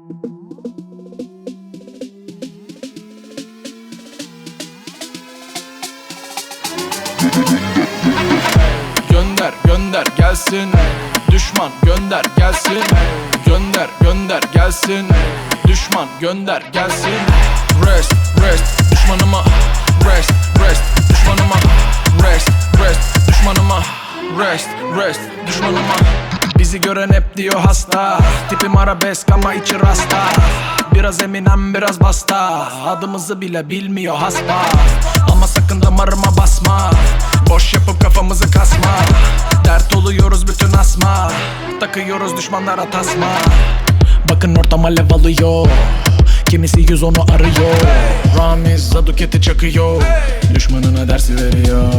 Gönder gönder gelsin, düşman gönder gelsin. Gönder gönder gelsin, düşman gönder gelsin. Rest rest düşmanıma, rest rest düşmanıma, rest rest düşmanıma, rest rest düşmanıma. Bizi gören hep diyor hasta, tipim arabesk ama içi rasta. Biraz Eminem biraz basta, adımızı bile bilmiyor hasba. Ama sakın damarıma basma, boş yapıp kafamızı kasma. Dert oluyoruz bütün asma, takıyoruz düşmanlara tasma. Bakın ortam alev alıyor, kimisi 110'u arıyor. Ramiz Zaduket'i çakıyor, düşmanına dersi veriyor.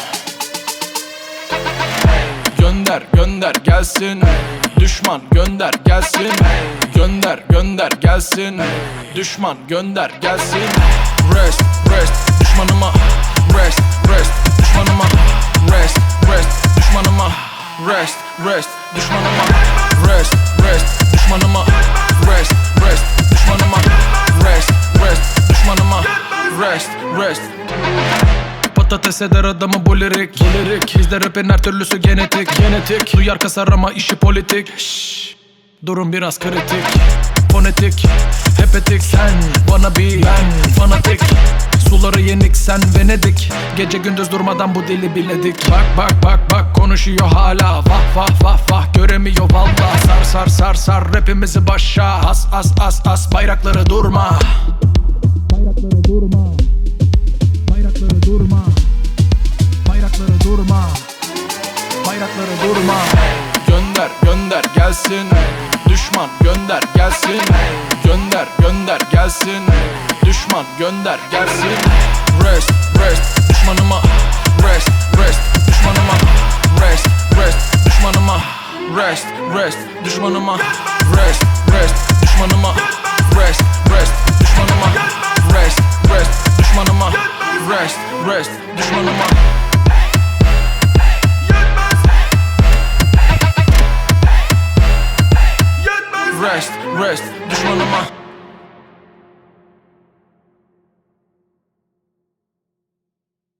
Gönder gönder gelsin, düşman gönder gelsin. Gönder gönder gelsin, düşman gönder gelsin. Rest rest düşmanıma, rest rest düşmanıma, rest rest düşmanıma, rest rest düşmanıma, rest rest düşmanıma, rest rest düşmanıma, rest rest düşmanıma, rest rest. Patates eder adamı bu lirik, bizde rapin her türlüsü genetik. Duyar kasar ama işi politik. Şşş, durum biraz kritik. Fonetik, hepetik. Sen bana bir, ben fanatik. Suları yenik, sen Venedik. Gece gündüz durmadan bu dili biledik. Bak bak bak bak konuşuyor hala. Vah vah vah vah göremiyor valla. Sar sar sar sar rapimizi başa. As as as as bayrakları durma. Bayrakları durma. Bayrakları durma. Bayrakları durma. Bayrakları durma. Gönder gönder gelsin, düşman gönder gelsin. Gönder gönder gelsin, düşman gönder gelsin. Rest rest düşmanıma, rest rest düşmanıma, rest rest düşmanıma, rest rest düşmanıma, rest rest düşmanıma, rest rest düşmanıma, rest rest düşmanıma, rest rest düşmanıma.